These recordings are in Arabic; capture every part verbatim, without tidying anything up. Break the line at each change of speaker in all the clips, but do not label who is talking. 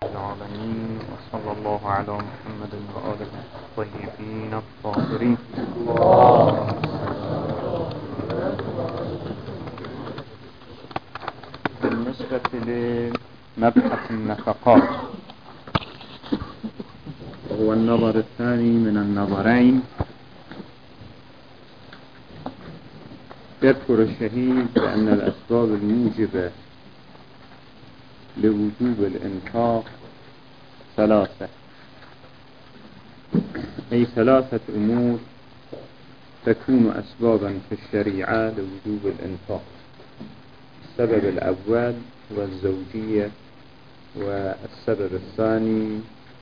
العالمين وصلى الله على محمد وآله الطيبين الطاهرين. بالنسبة لمبحث النفقات وهو النظر الثاني من النظرين، يذكر الشهيد بأن الأسباب الموجبة لوجوب الإنفاق ثلاثة، أي ثلاثة أمور تكون أسبابا في الشريعة لوجوب الإنفاق. السبب الأول هو الزوجية، والسبب الثاني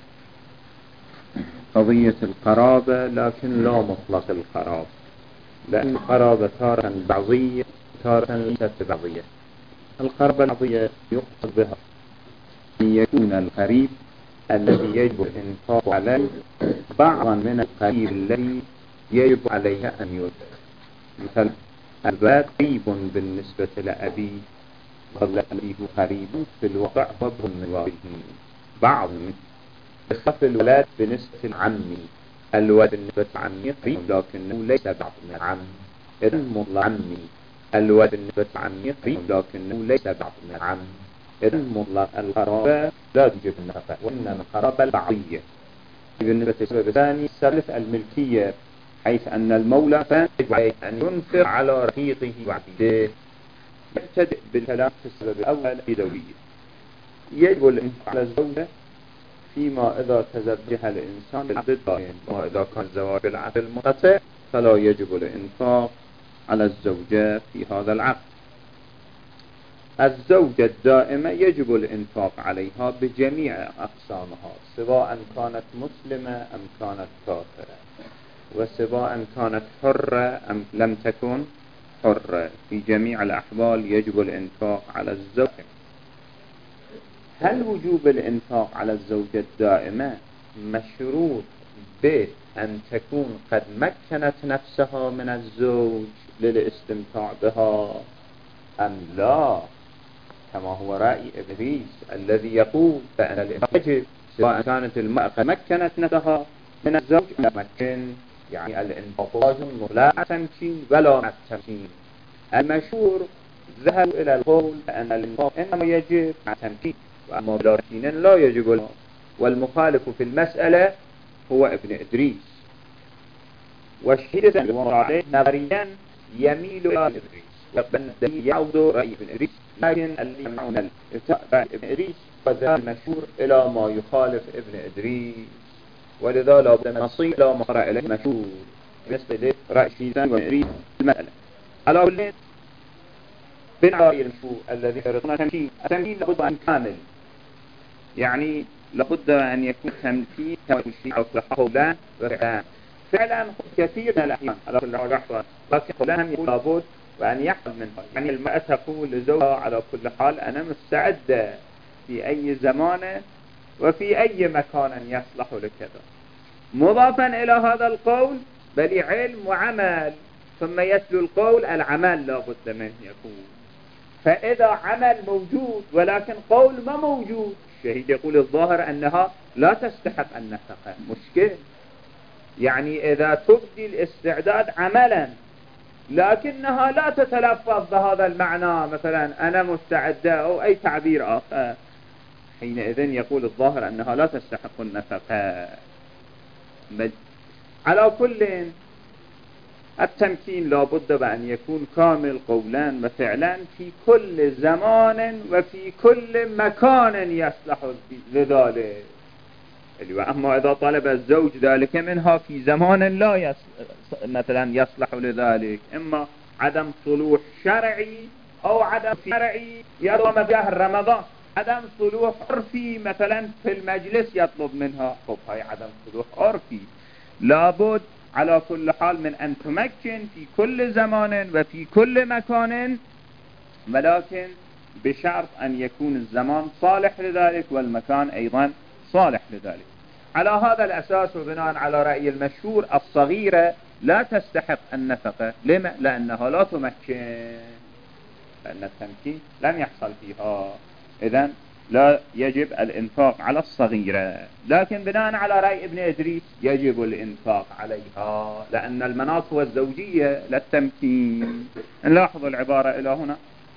قضية القرابة، لكن لا مطلق القرابة، لأن القرابة تارة بعضية تارة ليست بعضية. القرابة البعضية يقصد بها أن يكون القريب الذي يجب الإنفاق عليه بعضا من القريب الذي يجب عليه أن ينفق. مثل الولد قريب بالنسبة لأبيه، والذي هو قريب في الواقع هو ابن من والده بعض من بخلاف الولد بالنسبة لعمي. الولد بالنسبة لعمي قريب لكنه ليس بعض من العم، إذن مطلق عمي. الولد بالنسبة لعمي قريب لكنه ليس بعض من العم، إذن مطلق القرابة لا تجب النفقة، وإنما القرابة البعضية. بالنسبة للسبب الثاني الثالث الملكية، حيث أن المولى يجب عليه أن ينفق على رقيقه وعبيده. يبتدئ بالكلام في السبب الأول في زوجية. يجب الإنفاق على الزوجة فيما إذا تزوجها الإنسان بالعقد الدائم، وإذا كان الزواج بالعقد المنقطع فلا يجب الإنفاق على الزوجة في هذا العقد. الزوجة الدائمة يجب الإنفاق عليها بجميع أقسامها، سواء كانت مسلمة أم كانت كافرة، وسواء كانت حرة أم لم تكن حرة، في جميع الأحوال يجب الإنفاق على الزوجة. هل وجوب الإنفاق على الزوجة الدائمة مشروط بأن تكون قد مكنت نفسها من الزوج للاستمتاع بها أم لا، كما هو رأي إبليس الذي يقول بأن الإنفاق يجب سواء كانت المرأة قد مكنت نفسها من الزوج أم مكن، يعني الإنفاق واجب لا تمكين ولا مع التمكين. المشهور ذهبوا إلى القول بأن الإنفاق إنما يجب مع التمكين، وأما بلا تمكين لا يجب له. والمخالف في المسألة هو ابن إدريس، والشهيد عليه نظريا يميل إلى إدريس، والدليل يعود رأي ابن إدريس، لكن الذي يمنعون رأي ابن إدريس وذهب المشهور إلى ما يخالف ابن إدريس، ولذا لا بد من نصير إلى ما قرأ إليه المشهور بالنسبة لرأي الشهيد وابن إدريس المسألة. على كل بين رأي المشهور الذي يريدون التمكين، التمكين لابد أن كامل، يعني لابد أن يكون تمكين كما يشيع قولا وفعلا. فعلا كثير من الأحيان على كل حال، لكن قولهم يقول لابد وأن يحصل منها. يعني المرأة تقول لزوجها على كل حال أنا مستعدة في أي زمان وفي أي مكان يصلح لكذا، مضافا إلى هذا القول بل علم وعمل، ثم يتلو القول العمل لابد منه يكون. فإذا عمل موجود ولكن قول ما موجود، الشهيد يقول الظاهر أنها لا تستحق النفقة. مشكل، يعني إذا تبدي الاستعداد عملا لكنها لا تتلفظ بهذا المعنى، مثلا أنا مستعدة أو أي تعبير آخر، حينئذ يقول الظاهر أنها لا تستحق النفقة. على كل التمكين لا بد بأن يكون كامل قولا وفعلا في كل زمان وفي كل مكان يصلح لذلك. أما إذا طلب الزوج ذلك منها في زمان لا يصلح مثلا يصلح لذلك، إما عدم صلوح شرعي أو عدم شرعي يرغم بها رمضان، عدم صلوح عرفي مثلا في المجلس يطلب منها، خب هاي عدم صلوح عرفي. لابد على كل حال من أن تمكن في كل زمان وفي كل مكان، ولكن بشرط أن يكون الزمان صالح لذلك والمكان أيضا صالح لذلك. على هذا الأساس وبناء على رأي المشهور الصغيرة لا تستحق النفقة. لما؟ لأنها لا تمكن، لأن التمكين لم يحصل فيها، إذن لا يجب الإنفاق على الصغيرة، لكن بناء على رأي ابن إدريس يجب الإنفاق عليها، لأن المناص هو الزوجية للتمكين. نلاحظ العبارة إلى هنا: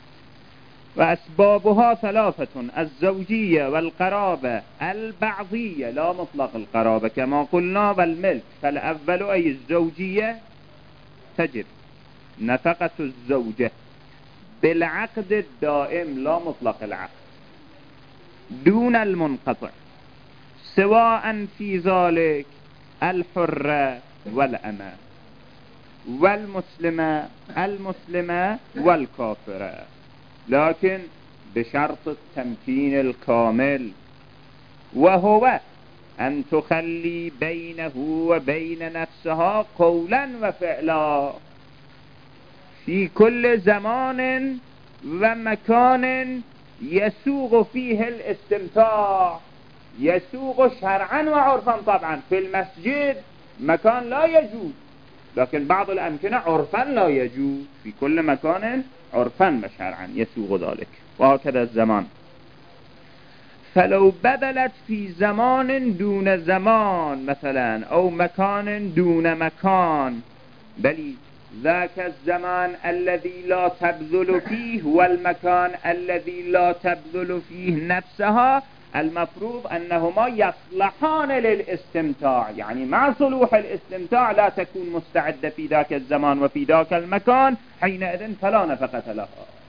وأسبابها ثلاثة: الزوجية والقرابة البعضية لا مطلق القرابة كما قلنا، والملك. فالأول أي الزوجية تجب نفقة الزوجة بالعقد الدائم لا مطلق العقد دون المنقطع، سواء في ذلك الحرة والأمة والمسلمة المسلمة والكافرة، لكن بشرط التمكين الكامل، وهو أن تخلي بينه وبين نفسها قولا وفعلا في كل زمان ومكان يسوغ فيه الاستمتاع، يسوغ شرعا وعرفا. طبعا في المسجد مكان لا يجوز، لكن بعض الأمكنة عرفا لا يجوز، في كل مكان عرفا وشرعا يسوغ ذلك، وهكذا الزمان. فلو بدلت في زمان دون زمان مثلا، أو مكان دون مكان، بل ذاك الزمان الذي لا تبذل فيه والمكان الذي لا تبذل فيه نفسها، المفروض أنهما يصلحان للاستمتاع، يعني مع صلوح الاستمتاع لا تكون مستعدة في ذاك الزمان وفي ذاك المكان، حينئذ فلا نفقة لها،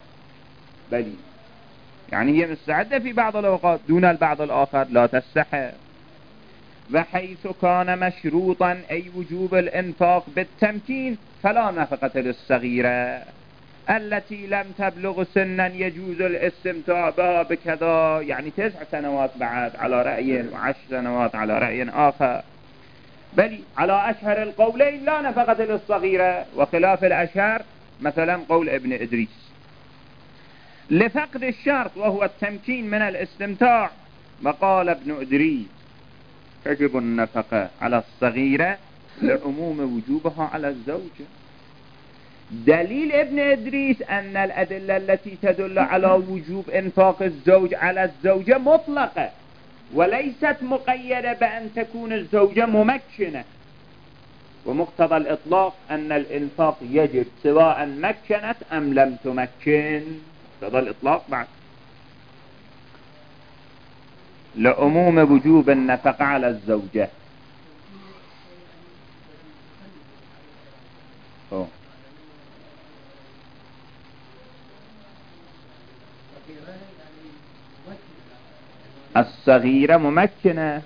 بل يعني هي مستعدة في بعض الأوقات دون البعض الآخر لا تستحق. وحيث كان مشروطا أي وجوب الإنفاق بالتمكين فلا نفقة للصغيرة التي لم تبلغ سنا يجوز الاستمتاع بها بكذا، يعني تسع سنوات بعد على رأي، وعشر سنوات على رأي آخر، بل على أشهر القولين لا نفقة للصغيرة، وخلاف الأشهر مثلا قول ابن إدريس لفقد الشرط وهو التمكين من الاستمتاع. وقال ابن إدريس تجب النفقة على الصغيرة لعموم وجوبها على الزوجة. دليل ابن إدريس أن الأدلة التي تدل على وجوب إنفاق الزوج على الزوجة مطلقة، وليست مقيدة بأن تكون الزوجة ممكنة، ومقتضى الإطلاق أن الإنفاق يجب سواء مكنت أم لم تمكن، مقتضى الإطلاق بعد لعموم وجوب النفقة على الزوجة. أوه. الصغيرة ممكنة،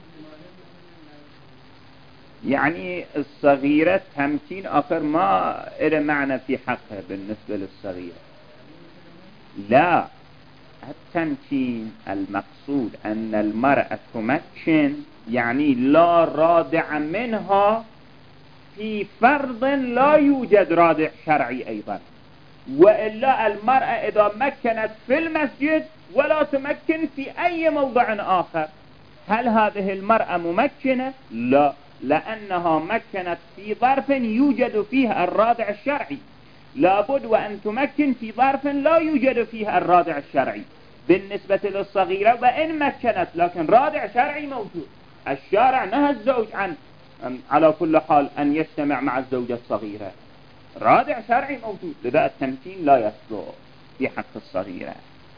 يعني الصغيرة تمكين آخر ما إلى معنى في حقها بالنسبة للصغيرة، لا، التمكين المقصود أن المرأة تمكن، يعني لا رادع منها في فرض لا يوجد رادع شرعي أيضا، وإلا المرأة إذا مكنت في المسجد ولا تمكن في أي موضع آخر، هل هذه المرأة ممكنة؟ لا، لأنها مكنت في ظرف يوجد فيه الرادع الشرعي، لابد وأن تمكن في ظرف لا يوجد فيه الرادع الشرعي. بالنسبة للصغيرة وإن مكنت لكن رادع شرعي موجود، الشارع نهى الزوج عن على كل حال أن يجتمع مع الزوجة الصغيرة، رادع شرعي موجود، لذا التمكين لا يصلح في حق الصغيرة.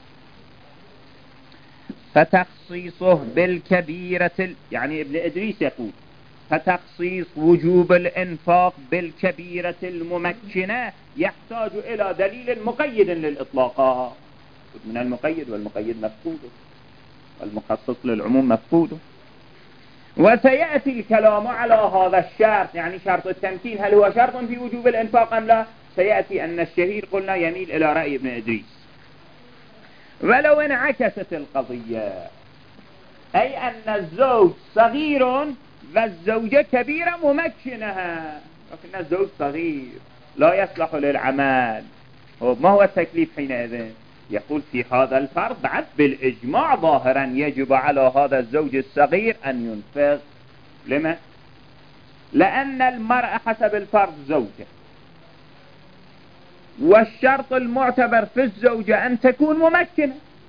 فتخصيصه بالكبيرة، يعني ابن إدريس يقول فتخصيص وجوب الإنفاق بالكبيرة الممكنة يحتاج إلى دليل مقيد للإطلاقات، من المقيد والمقيد مفقود، والمخصص للعموم مفقود. وسيأتي الكلام على هذا الشرط، يعني شرط التمكين هل هو شرط في وجوب الإنفاق أم لا؟ سيأتي أن الشهير قلنا يميل إلى رأي ابن إدريس. ولو انعكست القضية، أي أن الزوج صغير والزوجة كبيرة ممكنها، لكن الزوج صغير لا يصلح للعمل، ما هو التكليف حينئذ؟ يقول في هذا الفرض بعد بالإجماع ظاهرا يجب على هذا الزوج الصغير أن ينفق. لما؟ لأن المرأة حسب الفرض زوجة، والشرط المعتبر في الزوجة أن تكون ممكنة،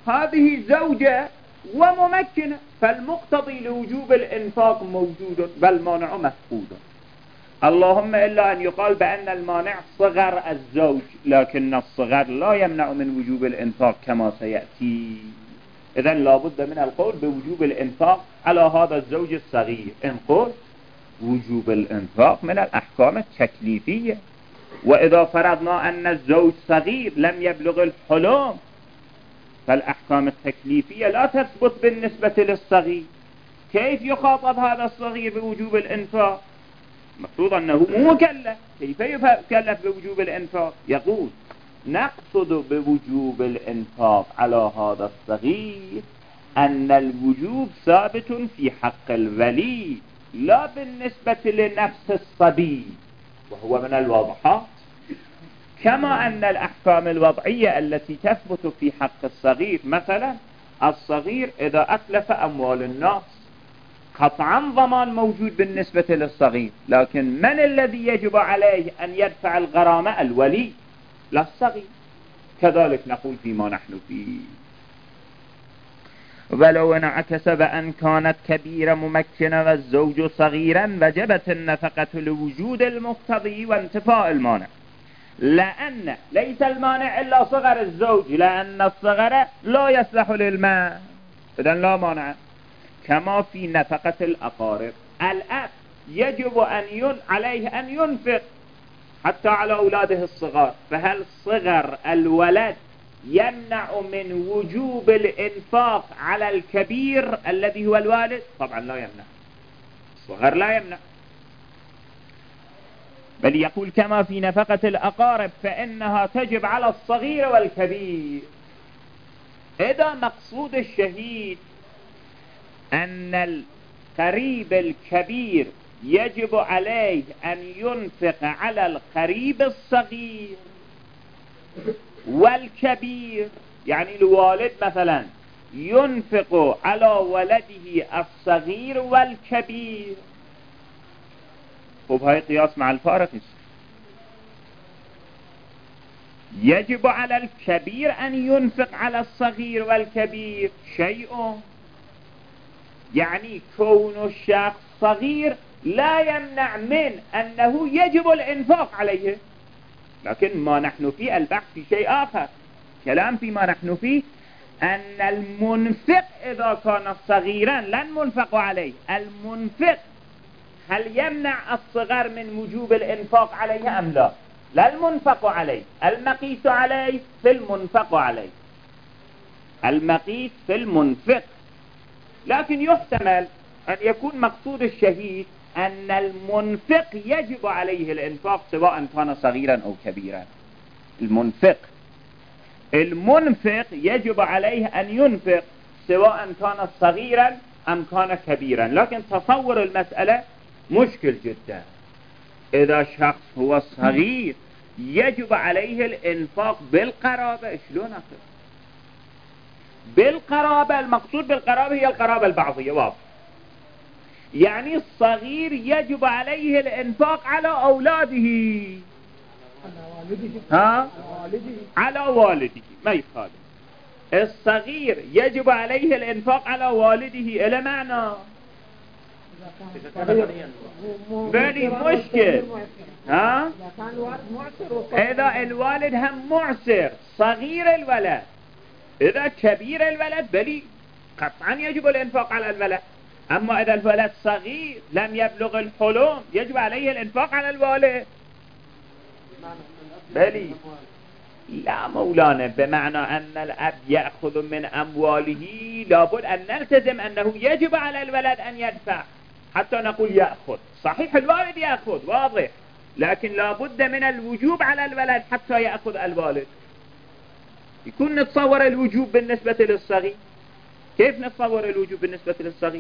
هذه زوجة وممكنة، فالمقتضي لوجوب الإنفاق موجود والمانع مفقود، اللهم إلا أن يقال بأن المانع صغر الزوج، لكن الصغر لا يمنع من وجوب الإنفاق كما سيأتي. إذن لابد من القول بوجوب الإنفاق على هذا الزوج الصغير. إن قلت وجوب الإنفاق من الأحكام التكليفية، وإذا فرضنا أن الزوج صغير لم يبلغ الحلم فالأحكام التكليفية لا تثبت بالنسبة للصغير. كيف يخاطب هذا الصغير بوجوب الإنفاق؟ مفروض أنه مو مكلف، كيف يكلف بوجوب الإنفاق؟ يقول نقصد بوجوب الإنفاق على هذا الصغير أن الوجوب ثابت في حق الولي لا بالنسبة لنفس الصبي، وهو من الواضحات، كما أن الأحكام الوضعية التي تثبت في حق الصغير، مثلا الصغير إذا أتلف أموال الناس قطعا ضمان موجود بالنسبة للصغير، لكن من الذي يجب عليه أن يدفع الغرامة؟ الولي لا الصغير. كذلك نقول فيما نحن فيه. ولو انعكس بأن كانت كبيرة ممكنة والزوج صغيرا وجبت النفقة لوجود المقتضي وانتفاء المانع، لأن ليس المانع إلا صغر الزوج، لأن الصغر لا يصلح للمال، إذن لا مانع. كما في نفقة الأقارب، الأب يجب أن ين... عليه أن ينفق حتى على أولاده الصغار، فهل صغر الولد يمنع من وجوب الإنفاق على الكبير الذي هو الوالد؟ طبعا لا يمنع، الصغر لا يمنع. بل يقول كما في نفقة الأقارب فإنها تجب على الصغير والكبير. إذا مقصود الشهيد أن القريب الكبير يجب عليه أن ينفق على القريب الصغير والكبير، يعني الوالد مثلا ينفق على ولده الصغير والكبير، خب هاي قياس مع الفارق. يجب على الكبير أن ينفق على الصغير والكبير شيء، يعني كون الشخص صغير لا يمنع من أنه يجب الإنفاق عليه، لكن ما نحن فيه البحث في شيء آخر. كلام فيما نحن فيه أن المنفق إذا كان صغيرا لن منفق عليه، المنفق هل يمنع الصغر من وجوب الإنفاق عليه أم لا؟ لا المنفق عليه، المقيس عليه في المنفق عليه، المقيس في المنفق. لكن يحتمل أن يكون مقصود الشهيد أن المنفق يجب عليه الإنفاق سواء كان صغيرا أو كبيرا. المنفق المنفق يجب عليه أن ينفق سواء كان صغيرا أم كان كبيرا. لكن تصور المسألة مشكل جدا. إذا شخص هو صغير يجب عليه الإنفاق بالقرابة، شلون أخذ بالقرابة؟ المقصود بالقرابة هي القرابة البعضية، واضح. يعني الصغير يجب عليه الإنفاق على أولاده، ها؟ على والده ما يخالف. الصغير يجب عليه الإنفاق على والده، إلى معنى بلي مشكل، ها؟ إذا الوالد هم معسر صغير الولد، إذا كبير الولد بلي قطعا يجب الإنفاق على الولد. أما إذا الولد صغير لم يبلغ الحلم يجب عليه الإنفاق على الوالد. بلي لا مولانا، بمعنى أن الأب يأخذ من أمواله لابد أن نلتزم أنه يجب على الولد أن يدفع حتى نقول يأخذ. صحيح الوالد يأخذ واضح، لكن لابد من الوجوب على الولد حتى يأخذ الوالد. يكون نتصور الوجوب بالنسبة للصغير. كيف نتصور الوجوب بالنسبة للصغير؟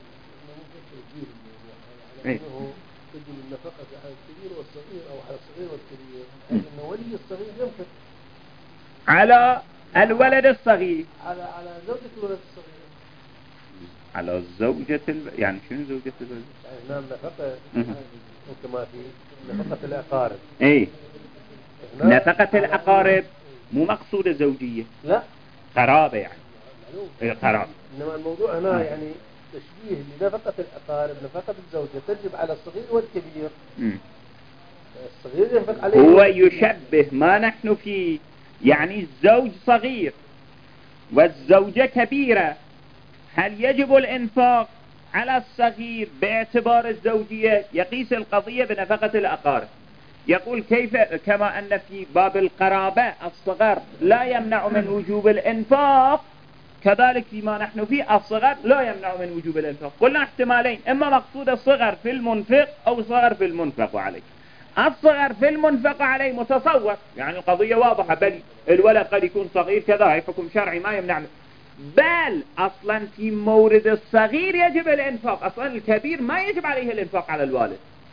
ايه
تجب النفقة على الكبير والصغير أو على الصغير والكبير، لأن ولي الصغير ينفق
على الولد الصغير،
على على زوجة الولد الصغير،
على زوجة ال... يعني شنو زوجة الولد؟
يعني نعم نفقة كما في نفقة الأقارب.
ايه نفقة الأقارب مو مقصودة زوجية،
لا
قرابة، يعني
معلوم
قرابة.
إنما الموضوع هنا يعني تشبيه لنفقة الأقارب، نفقة الزوجة تجب على الصغير والكبير.
م.
الصغير ينفق عليه،
هو يشبه ما نحن فيه، يعني الزوج صغير والزوجة كبيرة، هل يجب الإنفاق على الصغير باعتبار الزوجية؟ يقيس القضية بنفقة الأقارب، يقول كيف كما أن في باب القرابة الصغر لا يمنع من وجوب الإنفاق، كذلك فيما نحن فيه الصغر لا يمنع من وجوب الإنفاق. قلنا احتمالين، إما مقصود الصغر في المنفق أو صغر في المنفق عليه. الصغر في المنفق عليه متصور، يعني القضية واضحة، بل الولد قد يكون صغير كذا، حكم شرعي ما يمنع، بل أصلا في مورد الصغير يجب الإنفاق، أصلا الكبير ما يجب عليه الإنفاق على الوالد.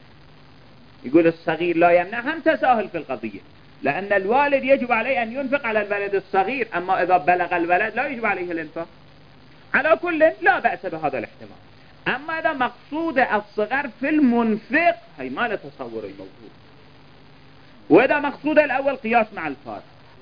يقول الصغير لا يمنع، هم تساهل في القضية، لأن الوالد يجب عليه أن ينفق على الولد الصغير، أما إذا بلغ الولد لا يجب عليه الإنفاق. على كل لا بأس بهذا الاحتمال. أما إذا مقصود الصغر في المنفق هي ما نتصور الموضوع، وإذا مقصود الأول قياس مع الفارق.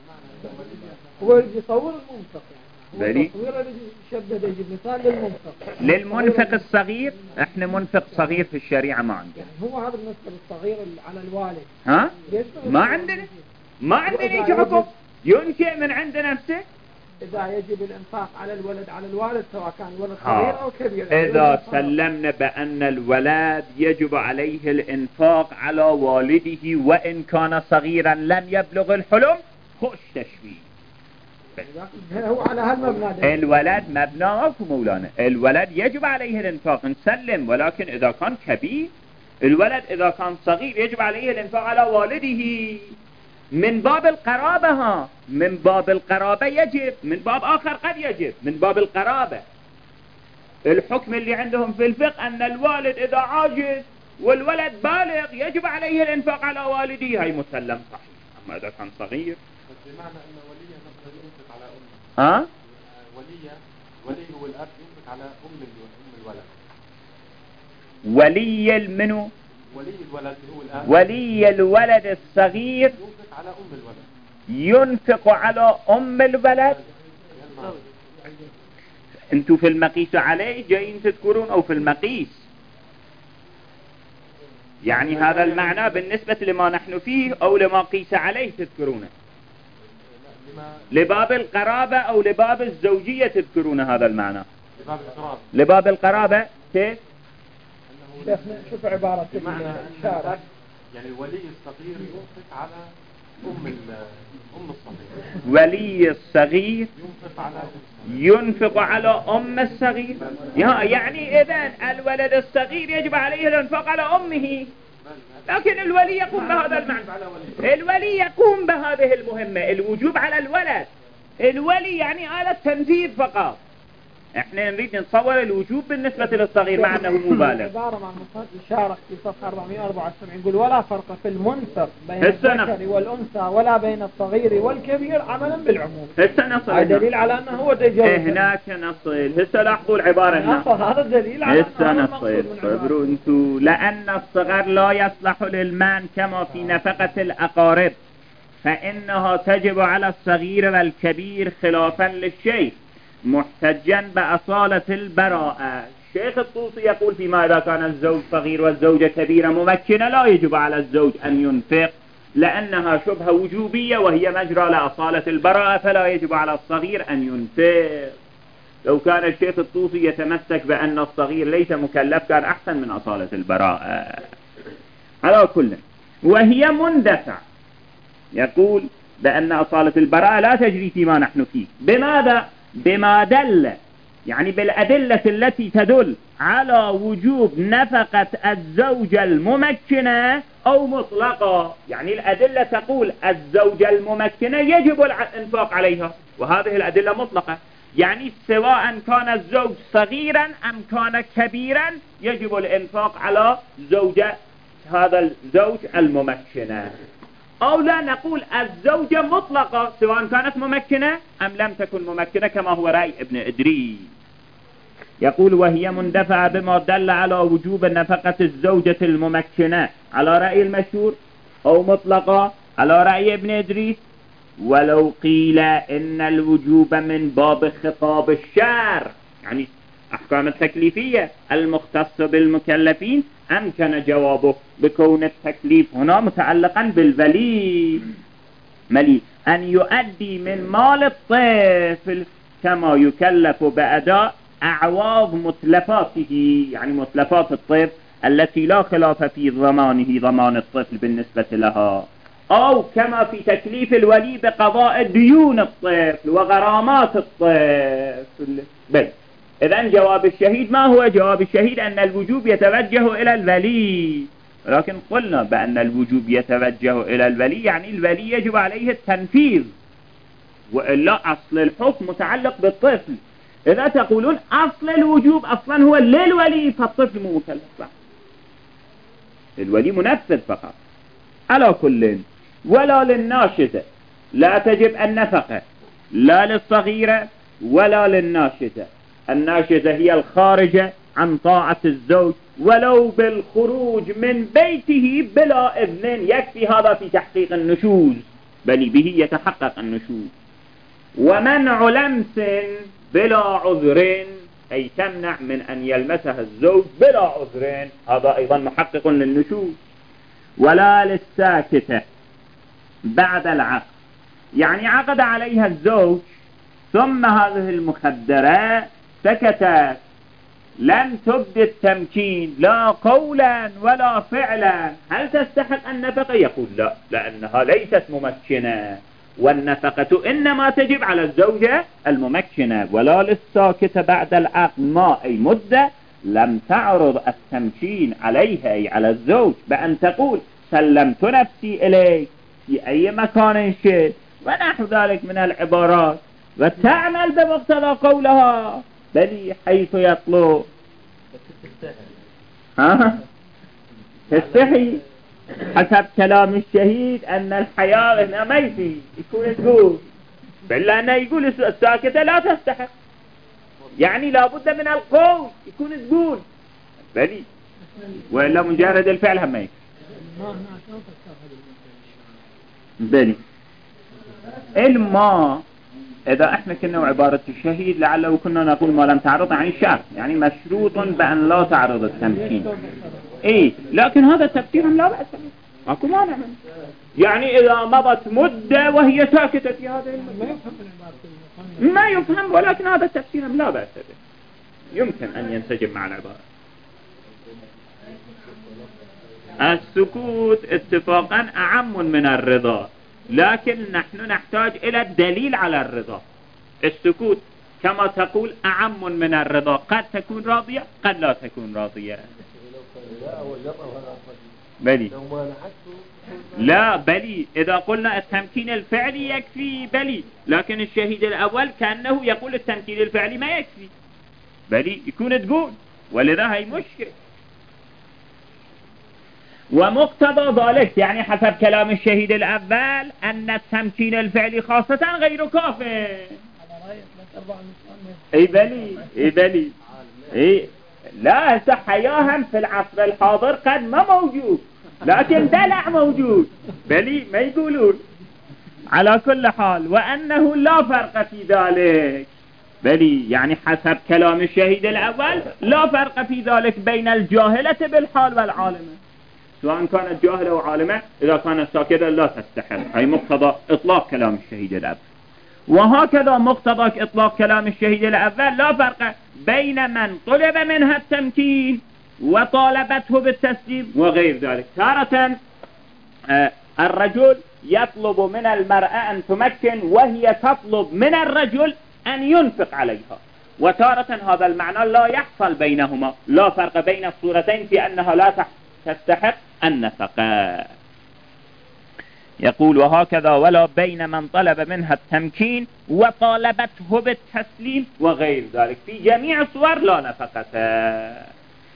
هو يصور المنفق، يعني
بلي
التصوير اللي يشبه ده يجيب مثال للمنفق.
للمنفق الصغير، احنا منفق صغير في الشريعة ما عندنا.
يعني هو هذا بالنسبة للصغير على الوالد.
ها؟ ما عندنا ما عندنا يجي حكم ينشئ من عند نفسه.
إذا يجب الإنفاق على الولد على الوالد سواء كان الولد صغير أو كبير.
إذا سلمنا بأن الولد يجب عليه الإنفاق على والده وإن كان صغيرا لم يبلغ الحلم، خش تشويه.
هو على هالمبنى.
الولد مبنى ماكو مولانا، الولد يجب عليه الإنفاق نسلم، ولكن إذا كان كبير، الولد إذا كان صغير يجب عليه الإنفاق على والده من باب القرابة. ها من باب القرابة يجب، من باب آخر قد يجب، من باب القرابة. الحكم اللي عندهم في الفقه أن الوالد إذا عاجز والولد بالغ يجب عليه الإنفاق على والده، هاي مسلم صحيح. أما إذا كان صغير
بمعنى أن وليه مثلا ينفق على أمه.
ها؟
وليه وليه هو الأب ينفق على أم أم الولد.
ولي المنو؟
ولي الولد هو الأب.
ولي الولد الصغير
ينفق على أم الولد.
ينفق على أم الولد. انتوا في المقيس عليه جايين تذكرون أو في المقيس؟ يعني هذا المعنى بالنسبة لما نحن فيه أو لما قيس عليه تذكرونه؟ لباب القرابة أو لباب الزوجية تذكرون هذا المعنى؟
لباب القرابة.
لباب القرابة كيف؟
شوف عبارة
الشارع، يعني الولي الصغير ينفق على أم أم الصغير.
ولي الصغير
ينفق على
ينفق على أم الصغير، يعني إذن الولد الصغير يجب عليه الانفاق على أمه، لكن الولي يقوم بهذا المعنى. الولي يقوم بهذه المهمة، الوجوب على الولد. الولي يعني آلة تنفيذ فقط. احنا نريد نتصور الوجوب بالنسبة للصغير مع انه مبالغ.
عبارة مع المصنف الشارح في صفحة أربعمائة وأربعة وسبعين يقول ولا فرق في المنفق بين الذكر والأنثى ولا بين الصغير والكبير عملا بالعموم.
هسه نصل.
هذا دليل على انه هو تجاوز.
هناك نصل. هسه لاحظوا العبارة هنا.
هذا الدليل على
هسه نصل. صبروا انتوا. لأن الصغر لا يصلح للمان كما في نفقة الأقارب، فإنها تجب على الصغير والكبير خلافا للشيخ، محتجا بأصالة البراءة. الشيخ الطوسي يقول فيما إذا كان الزوج صغير والزوجة كبيرة ممكنة لا يجب على الزوج أن ينفق، لأنها شبهة وجوبية وهي مجرى لأصالة البراءة، فلا يجب على الصغير أن ينفق. لو كان الشيخ الطوسي يتمسك بأن الصغير ليس مكلف كان أحسن من أصالة البراءة. على كل، وهي مندفع. يقول بأن أصالة البراءة لا تجري فيما نحن فيه. بماذا؟ بما دل، يعني بالأدلة التي تدل على وجوب نفقة الزوجة الممكنة أو مطلقة. يعني الأدلة تقول الزوجة الممكنة يجب الإنفاق عليها، وهذه الأدلة مطلقة، يعني سواء كان الزوج صغيرا أم كان كبيرا يجب الإنفاق على زوجة هذا الزوج الممكنة. أو لا نقول الزوجة مطلقة سواء كانت ممكنة أم لم تكن ممكنة كما هو رأي ابن إدريس. يقول وهي مندفعة بما دل على وجوب نفقة الزوجة الممكنة على رأي المشهور، أو مطلقة على رأي ابن إدريس. ولو قيل إن الوجوب من باب خطاب الشرع يعني أحكام التكليفية المختص بالمكلفين أمكن جوابه بكون التكليف هنا متعلقا بالولي ملي أن يؤدي من مال الطفل كما يكلف بأداء أعواض متلفاته يعني متلفات الطفل التي لا خلاف في ضمانه ضمان الطفل بالنسبة لها أو كما في تكليف الولي بقضاء ديون الطفل وغرامات الطفل بل إذن جواب الشهيد ما هو جواب الشهيد أن الوجوب يتوجه إلى الولي ولكن قلنا بأن الوجوب يتوجه إلى الولي يعني الولي يجب عليه التنفيذ وإلا أصل الحكم متعلق بالطفل إذا تقولون أصل الوجوب أصلا هو للولي فالطفل مو مكلف الولي منفذ فقط على كل ولا للناشزة لا تجب النفقة لا للصغيرة ولا للناشزة الناشزة هي الخارجة عن طاعة الزوج ولو بالخروج من بيته بلا إذن يكفي هذا في تحقيق النشوز بل به يتحقق النشوز ومنع لمس بلا عذر أي تمنع من أن يلمسها الزوج بلا عذر هذا أيضا محقق للنشوز ولا للساكتة بعد العقد يعني عقد عليها الزوج ثم هذه المخدرة سكتت لم تبدي التمكين لا قولا ولا فعلا هل تستحق النفقة؟ يقول لا لأنها ليست ممكنة والنفقة إنما تجب على الزوجة الممكنة ولا للساكتة بعد العقد ما أي مدة لم تعرض التمكين عليها أي على الزوج بأن تقول سلمت نفسي إليك في أي مكان شئت ونحو ذلك من العبارات وتعمل بمقتضى قولها بل حيث يطلب ها تستحي حسب كلام الشهيد أن الحياة هنا ما يفي يكون تقول بل أنه يقول الساكتة لا تستحق يعني لابد من القول يكون تقول بل وإلا مجرد الفعل هم يفي بل الما إذا احنا كنا عبارة الشهيد لعله كنا نقول ما لم تعرض عن الشرط يعني مشروط بأن لا تعرض التمكين ايه لكن هذا تفسير لا بأس به اكو مانع منه يعني اذا مضت مدة وهي ساكتة في هذا المدة ما يفهم ولكن هذا تفسير لا بأس به يمكن ان ينسجم مع العبارة السكوت اتفاقا اعم من الرضا لكن نحن نحتاج الى الدليل على الرضا السكوت كما تقول اعم من الرضا قد تكون راضية قد لا تكون راضية بلي لا بلي إذا قلنا التمكين الفعلي يكفي بلي لكن الشهيد الأول كأنه يقول التمكين الفعلي ما يكفي بلي يكون تقول ولذا هي مشكلة ومقتضى ذلك يعني حسب كلام الشهيد الأول أن التمكين الفعلي خاصة غير كافٍ اي بلي اي بلي اي لا هسه حياهم في العصر الحاضر قد ما موجود لكن دلع موجود بلي ما يقولون على كل حال وأنه لا فرق في ذلك بلي يعني حسب كلام الشهيد الأول لا فرق في ذلك بين الجاهلة بالحال والعالمة سواء كانت جاهلة أو عالمة إذا كانت ساكتة لا تستحق هي مقتضى إطلاق كلام الشهيد الأول وهكذا مقتضى إطلاق كلام الشهيد الأول لا فرق بين من طلب منها التمكين وطالبته بالتسليم وغير ذلك تارة آه الرجل يطلب من المرأة أن تمكن وهي تطلب من الرجل أن ينفق عليها وتارة هذا المعنى لا يحصل بينهما لا فرق بين الصورتين في أنها لا تستحق النفقة يقول وهكذا ولا بين من طلب منها التمكين وطالبته بالتسليم وغير ذلك في جميع الصور لا نفقة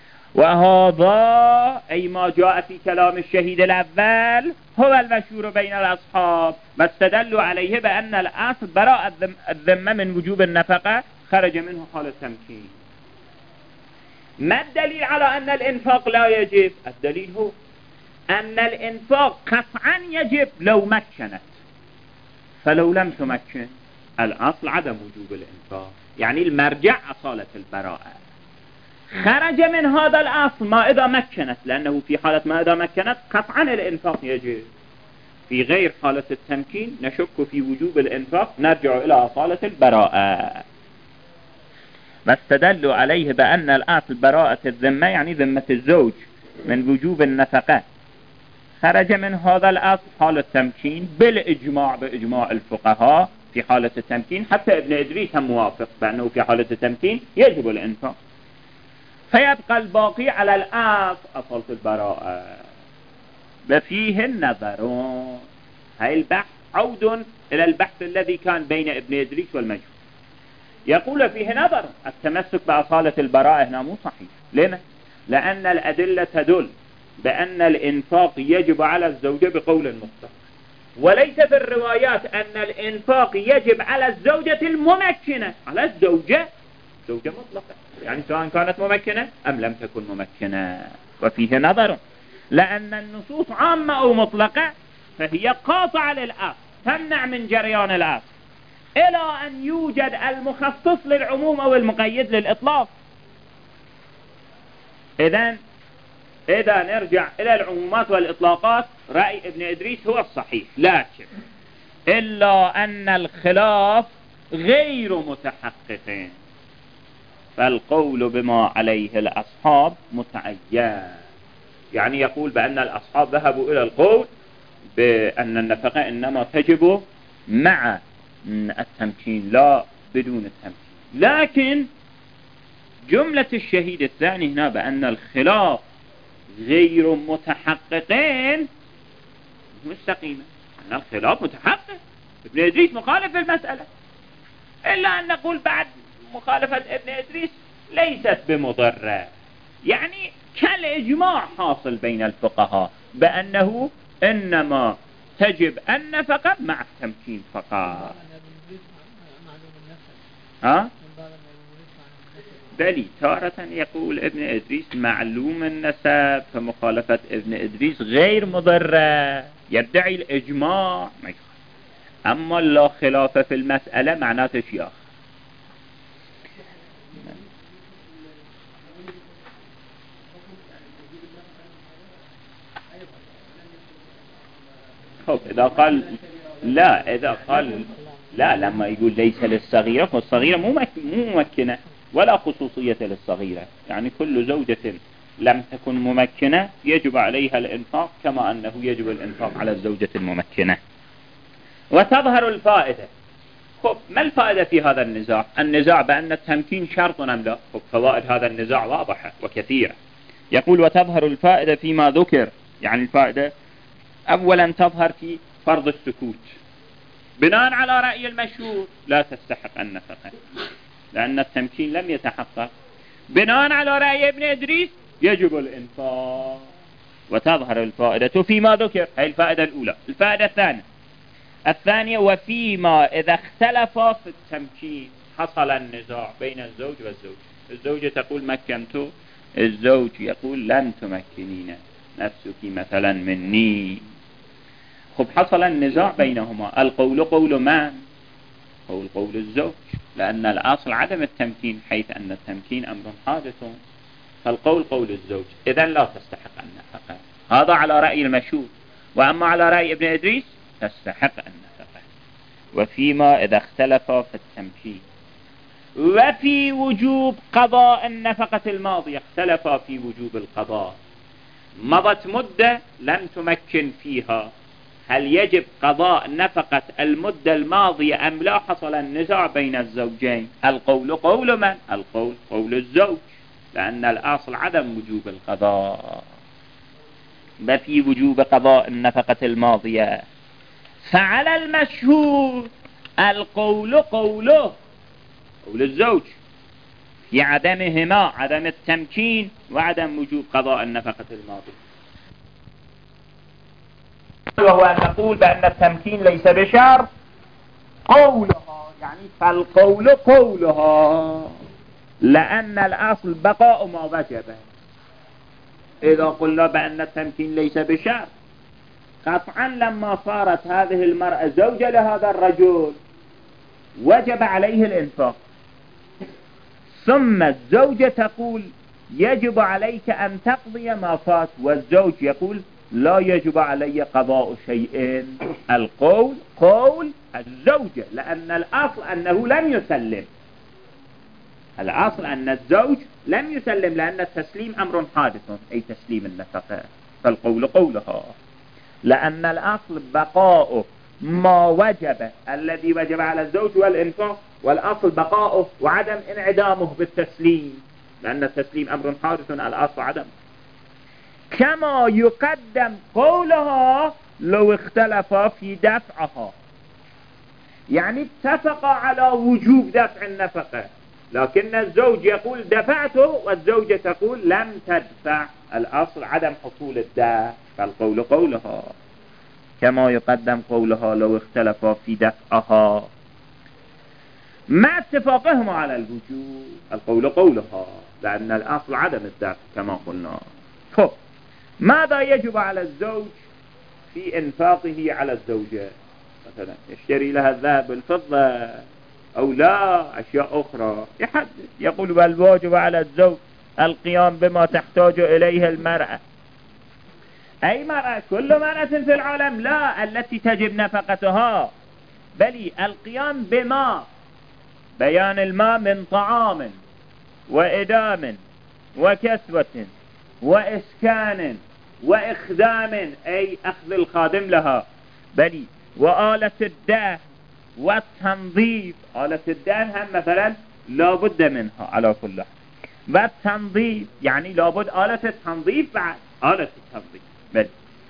وهذا أي ما جاء في كلام الشهيد الأول هو المشهور بين الأصحاب واستدلوا عليه بأن الأصل براء الذمة من وجوب النفقة خرج منه حال التمكين ما الدليل على أن الإنفاق لا يجب؟ الدليل هو أن الإنفاق قطعا يجب لو مكنت فلو لم تمكن الأصل عدم وجوب الإنفاق، يعني المرجع أصالة البراءة. خرج من هذا الأصل ما إذا مكنت، لأنه في حالة ما إذا مكنت قطعا الإنفاق يجب. في غير حالة التمكين نشك في وجوب الإنفاق، نرجع إلى أصالة البراءة. واستدلوا عليه بأن الأصل براءة الذمة، يعني ذمة الزوج من وجوب النفقة. خرج من هذا الأصل حال التمكين بالإجماع، بإجماع الفقهاء في حالة التمكين، حتى ابن إدريس هم موافق بأنه في حالة التمكين يجب الإنفاق. فيبقى الباقي على الأصل أصالة البراءة. وفيه النظرون. هاي البحث عود إلى البحث الذي كان بين ابن إدريس والمجهول. يقول فيه نظر، التمسك بأصالة البراءة هنا مو صحيح. لما؟ لأن الأدلة تدل بأن الإنفاق يجب على الزوجة بقول مطلق، وليس في الروايات أن الإنفاق يجب على الزوجة الممكنة، على الزوجة زوجة مطلقة، يعني سواء كانت ممكنة أم لم تكن ممكنة. وفيه نظر، لأن النصوص عامة أو مطلقة فهي قاطعة للأصل، تمنع من جريان الأصل، إلى أن يوجد المخصص للعموم أو المقيد للإطلاق. إذن إذا نرجع إلى العمومات والإطلاقات، رأي ابن إدريس هو الصحيح، لكن إلا أن الخلاف غير متحقق، فالقول بما عليه الأصحاب متعين. يعني يقول بأن الأصحاب ذهبوا إلى القول بأن النفقة إنما تجب مع التمكين لا بدون التمكين، لكن جملة الشهيد الثاني هنا بأن الخلاف غير متحققين مستقيمة، أن الخلاف متحقق. ابن إدريس مخالف في المسألة، إلا أن نقول بعد مخالفة ابن إدريس ليست بمضرة، يعني كالإجماع حاصل بين الفقهاء بأنه إنما تجب النفقة مع التمكين فقط. ها؟ بلي تارة يقول ابن إدريس معلوم النسب، فمخالفة ابن إدريس غير مضرة، يدعي الإجماع، أما لا خلاف في المسألة معناته شيء آخر. طب إذا قال لا، إذا قال لا لما يقول ليس للصغيرة، فالصغيرة مو ممكنة ولا خصوصية للصغيرة، يعني كل زوجة لم تكن ممكنة يجب عليها الإنفاق كما أنه يجب الإنفاق على الزوجة الممكنة. وتظهر الفائدة. خب ما الفائدة في هذا النزاع؟ النزاع بأن التمكين شرط أم لا؟ خب فوائد هذا النزاع واضحة وكثيرة. يقول وتظهر الفائدة فيما ذكر، يعني الفائدة أولا تظهر في فرض السكوت. بناء على رأي المشهور لا تستحق النفقة لأن التمكين لم يتحقق. بناء على رأي ابن إدريس يجب الإنفاق. وتظهر الفائدة فيما ذكر، هي الفائدة الأولى. الفائدة الثانية الثانية وفيما إذا اختلف في التمكين حصل النزاع بين الزوج والزوج. الزوجة تقول مكنت، الزوج يقول لن تمكنين نفسك مثلا مني. خب حصل النزاع بينهما، القول قول من؟ قول قول الزوج، لأن الأصل عدم التمكين، حيث أن التمكين أمر حادث، فالقول قول الزوج، إذن لا تستحق النفقة. هذا على رأي المشهور. وأما على رأي ابن إدريس تستحق النفقة. وفيما إذا اختلف في التمكين وفي وجوب قضاء النفقة الماضية، اختلف في وجوب القضاء. مضت مدة لم تمكن فيها، هل يجب قضاء نفقة المدة الماضية أم لا؟ حصل النزاع بين الزوجين، القول قول من؟ القول قول الزوج، لأن الأصل عدم وجوب القضاء. وفي وجوب قضاء النفقة الماضية، فعلى المشهور القول قوله قول الزوج في عدمهما، عدم التمكين وعدم وجوب قضاء النفقة الماضية. وهو أن نقول بأن التمكين ليس بشرط قولها، يعني فالقول قولها، لأن الأصل بقاء ما وجب. إذا قلنا بأن التمكين ليس بشرط قطعا لما صارت هذه المرأة زوجة لهذا الرجل وجب عليه الإنفاق، ثم الزوجة تقول يجب عليك أن تقضي ما فات، والزوج يقول لا يجب علي قضاء شيء. القول قول الزوجة، لأن الأصل أنه لم يسلم، الأصل أن الزوج لم يسلم، لأن التسليم أمر حادث أي تسليم النفقة، فالقول قولها، لأن الأصل بقاؤه ما وجب الذي وجب على الزوج والإنفاق، والأصل بقاؤه وعدم انعدامه بالتسليم، لأن التسليم أمر حادث الأصل عدم. كما يقدم قولها لو اختلفا في دفعها، يعني اتفق على وجوب دفع النفقة، لكن الزوج يقول دفعته والزوجة تقول لم تدفع، الأصل عدم حصول الدفع، فالقول قولها. كما يقدم قولها لو اختلفا في دفعها مع اتفاقهما على الوجوب، القول قولها، لأن الأصل عدم الدفع كما قلنا. خب ماذا يجب على الزوج في إنفاقه على الزوجة؟ مثلا يشتري لها الذهب والفضة أو لا أشياء أخرى، يحدد يقول والواجب على الزوج القيام بما تحتاج إليه المرأة. أي مرأة؟ كل مرأة في العالم؟ لا، التي تجب نفقتها، بل القيام بما بيان الماء من طعام وإدام وكسوة وإسكان وإخدام أي أخذ الخادم لها، بل وآلة الدهن والتنظيف. آلة الدهن هم مثلا لابد منها على كل حال، والتنظيف يعني لابد آلة التنظيف بعد آلة التنظيف، بل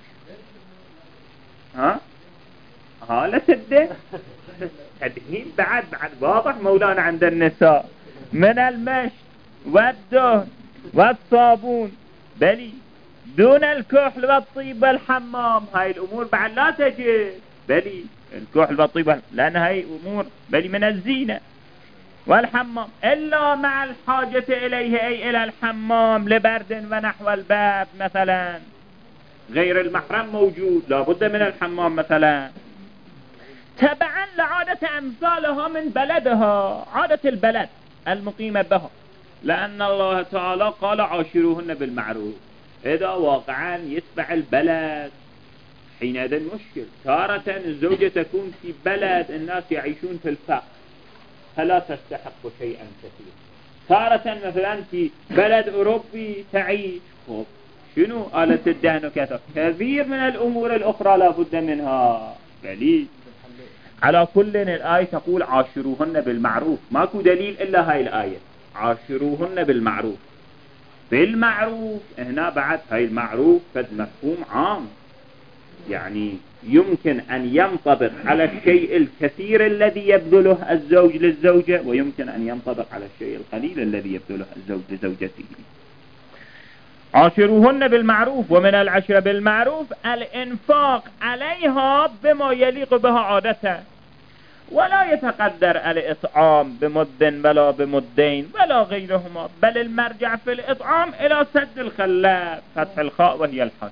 ها آلة الدهن تدهين بعد بعد واضح مولانا عند النساء من المشط والدهن والصابون، بل دون الكحل والطيب والحمام، هاي الأمور بعد لا تجب، بل الكحل والطيب لأن هاي أمور بل من الزينة، والحمام إلا مع الحاجة إليه أي إلى الحمام لبرد ونحو الباب مثلا، غير المحرم موجود لابد من الحمام مثلا، تبعا لعادة أمثالها من بلدها، عادة البلد المقيمة بها، لأن الله تعالى قال عاشروهن بالمعروف. إذا واقعا يتبع البلد حينئذ مشكل. تارة الزوجة تكون في بلد الناس يعيشون في الفقر فلا تستحق شيئا كثيرا، تارة مثلا في بلد أوروبي تعيش، خب شنو آلة الدهن وكذا، كثير من الأمور الأخرى لا بد منها. بلي على كل الآية تقول عاشروهن بالمعروف، ماكو دليل إلا هاي الآية عاشروهن بالمعروف. بالمعروف هنا بعد هاي المعروف قد مفهوم عام، يعني يمكن أن ينطبق على الشيء الكثير الذي يبذله الزوج للزوجة، ويمكن أن ينطبق على الشيء القليل الذي يبذله الزوج لزوجته. عاشروهن بالمعروف، ومن العشرة بالمعروف الإنفاق عليها بما يليق بها عادتها، ولا يتقدر الإطعام بمد ولا بمدين ولا غيرهما، بل المرجع في الإطعام إلى سد الخلاء، فتح الخاء وهي الحش،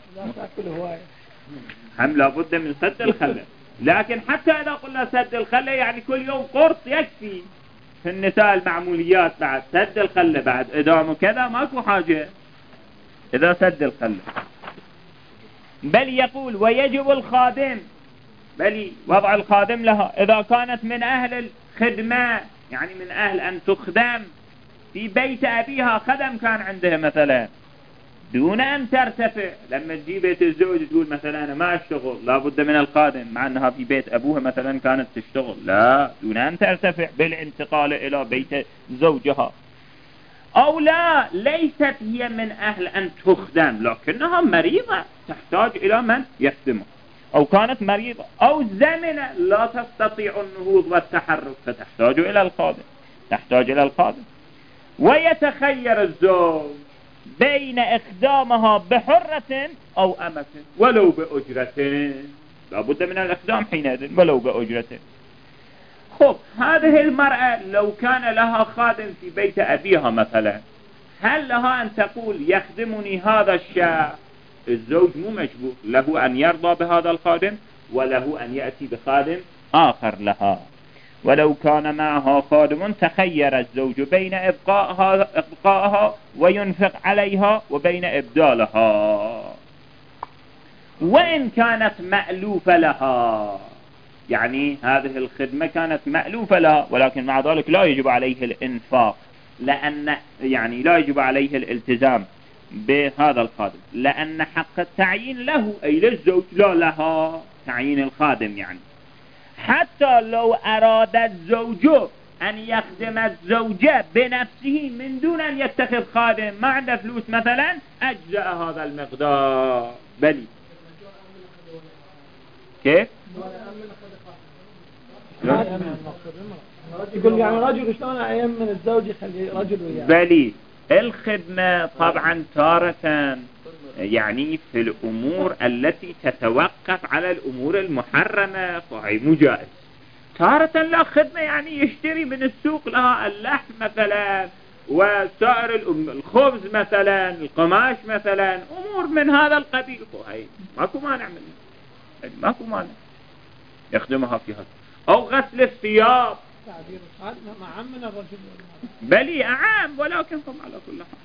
هم لابد من سد الخلاء. لكن حتى إذا قلنا سد الخلاء يعني كل يوم قرص يكفي، في النساء المعموليات بعد سد الخلاء بعد إدام وكذا ماكو حاجة إذا سد الخلاء. بل يقول ويجب الخادم، بل وضع الخادم لها إذا كانت من أهل الخدمة، يعني من أهل أن تخدم في بيت أبيها، خدم كان عندها مثلا دون أن ترتفع، لما تجي بيت الزوج تقول مثلا أنا ما أشتغل لابد من الخادم، مع أنها في بيت أبوها مثلا كانت تشتغل، لا دون أن ترتفع بالانتقال إلى بيت زوجها. أو لا ليست هي من أهل أن تخدم لكنها مريضة تحتاج إلى من يخدمها، أو كانت مريضة أو زمنة لا تستطيع النهوض والتحرك فتحتاج إلى الخادم، تحتاج إلى الخادم. ويتخير الزوج بين إخدامها بحرة أو أمة ولو بأجرة، لابد من الإخدام حينئذ ولو بأجرة. خب هذه المرأة لو كان لها خادم في بيت أبيها مثلا، هل لها أن تقول يخدمني هذا الشاب
الزوج مو مجبور، له أن يرضى بهذا الخادم وله أن يأتي بخادم آخر لها. ولو كان معها خادم تخير الزوج بين إبقائها, إبقائها وينفق عليها وبين إبدالها، وإن كانت مألوفة لها. يعني هذه الخدمة كانت مألوفة لها ولكن مع ذلك لا يجب عليه الإنفاق، لأن يعني لا يجب عليه الالتزام بهذا الخادم، لأن حق التعيين له أي للزوج لا لها، تعيين الخادم يعني. حتى لو أراد الزوج أن يخدم الزوجة بنفسه من دون أن يتخذ خادم، ما عنده فلوس مثلا، أجزأ هذا المقدار. بلي كيف؟
يقول يعني رجل شلون أيمن الزوج يخلي رجل وياه؟
بلي الخدمة طبعا تارة يعني في الأمور التي تتوقف على الأمور المحرمة فهي مجائز. تارة لا خدمة يعني يشتري من السوق لها اللحم مثلا وسائر الخبز مثلا، القماش مثلا، أمور من هذا القبيل، فهي ماكو مانع منه، ماكو مانع يخدمها في هذا. أو غسل الثياب
تعبير مع من الرجل
بلي أعام، ولكن هم على كل حال.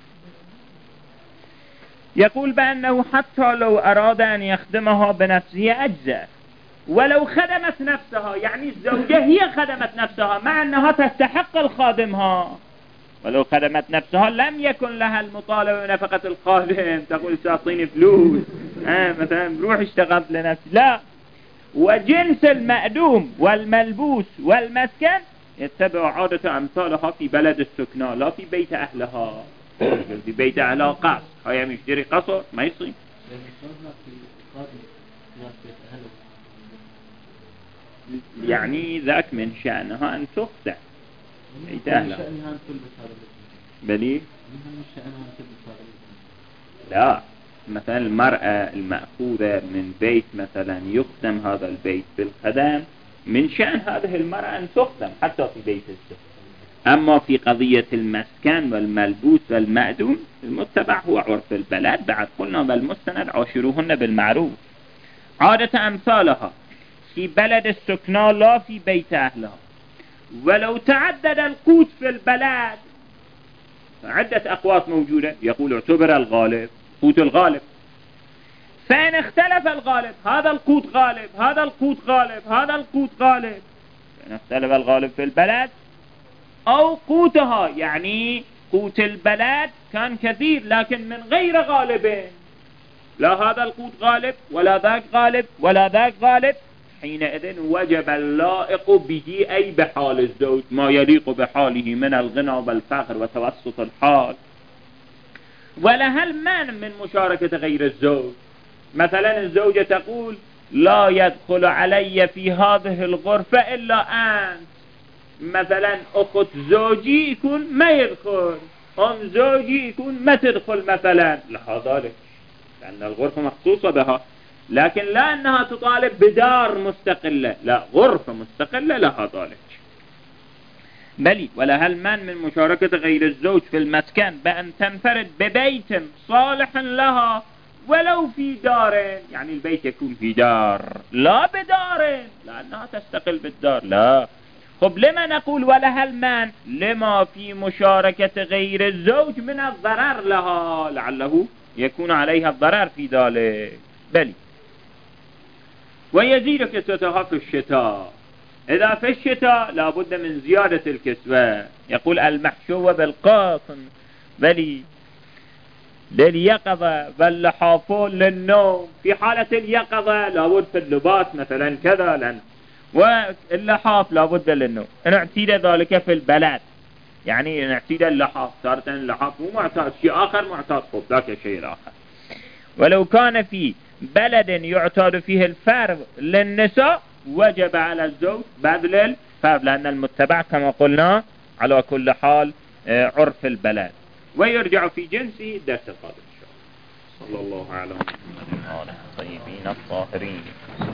يقول بأنه حتى لو أراد أن يخدمها بنفسه أجزاء، ولو خدمت نفسها، يعني الزوجة هي خدمت نفسها مع أنها تستحق الخادمها، ولو خدمت نفسها لم يكن لها المطالبة بنفقة الخادم، تقول تعطيني فلوس آه مثلا روح اشتغلت لنفسي، لا. وجنس المأدوم والملبوس والمسكن يتبع عادة أمثالها في بلد السكنى لا في بيت أهلها. في بيت أهلها قصر، هيا مشتري قصر ما يصير. يعني ذاك من شأنها أن تخدع بيت أهلها. بلي لا، مثلا المرأة المأخوذة من بيت مثلا يخدم هذا البيت بالخدم، من شأن هذه المرأة أن تخدم حتى في بيت السكن. أما في قضية المسكن والملبوس والمأدوم المتبع هو عرف البلد. بعد قلنا بالمستند عاشروهن بالمعروف. عادة أمثالها في بلد السكنى لا في بيت أهلها. ولو تعدد القوت في البلد، عدة أقوات موجودة، يقول اعتبر الغالب قوت الغالب. فإن اختلف الغالب، هذا القوت غالب، هذا القوت غالب، هذا القوت غالب، فإن اختلف الغالب في البلد أو قوتها، يعني قوت البلد كان كثير لكن من غير غالب، لا هذا القوت غالب ولا ذاك غالب ولا ذاك غالب، حينئذ وجب اللائق به أي بحال الزوج ما يليق بحاله من الغنى والفقر وتوسط الحال. ولها المانع من مشاركة غير الزوج. مثلا الزوجة تقول لا يدخل علي في هذه الغرفة إلا أنت، مثلا أخت زوجي يكون ما يدخل، أم زوجي يكون ما تدخل مثلا، لها ذلك لأن الغرفة مخصوصة بها. لكن لا أنها تطالب بدار مستقلة، لا، غرفة مستقلة لها ذلك. بلي ولها المانع من مشاركة غير الزوج في المسكن بأن تنفرد ببيت صالح لها ولو في دار، يعني البيت يكون في دار لا بدار، لأنها تستقل بالدار، لا. خب لما نقول ولها المانع؟ لما في مشاركة غير الزوج من الضرر لها، لعله يكون عليها الضرر في ذلك. بلي ويزيد كسوتها في الشتاء. إذا في الشتاء لابد من زيادة الكسوة. يقول المحشوة بالقاطن، بلي لليقظة واللحافون للنوم. في حالة اليقظة لابد في اللباس مثلا كذا، لأن واللحاف لابد للنوم. إن اعتيد ذلك في البلد، يعني إن اعتيد اللحاف، صارت اللحاف مو معتاد، شيء آخر معتاد، خب ذاك الشيء الآخر. ولو كان في بلد يعتاد فيه الفرض للنساء وجب على الزوج بذل الفرض، لأن المتبع كما قلنا على كل حال عرف البلد. ويرجع في جنسه الدرس القادم إن شاء الله. صلى الله على محمد وعلى آله الطيبين الطاهرين.